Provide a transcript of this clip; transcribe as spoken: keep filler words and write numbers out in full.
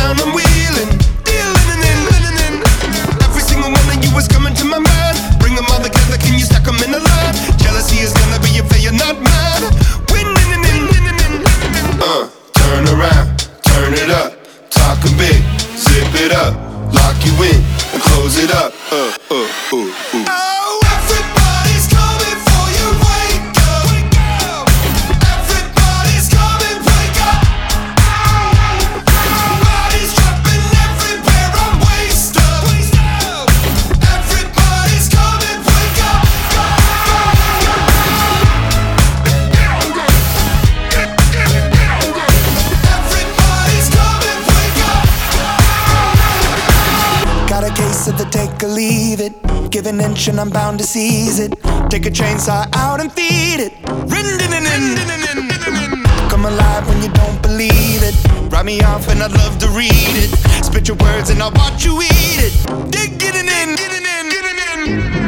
down, I'm wheeling, dealing and in, and in. Every single one of you is coming to my mind. Bring them all together, can you stack them in a line? Jealousy is gonna be a failure, not mine. Winning and in, and in. Uh, turn around, turn it up, talking big, zip it up, lock you in, and close it up. Uh, uh, uh, uh. Oh, everybody's coming for you, wake up, wake up. Everybody's coming, wake up. Bodies dropping everywhere, I'm waist up, waist up. Everybody's coming, wake up. Everybody's coming, wake up. Got a case of the take or leave it. Give an inch and I'm bound to seize it. Take a chainsaw out and feed it. Come alive when you don't believe it. Write me off and I'd love to read it. Spit your words and I'll watch you eat it. Dig it in, get it in, get it in.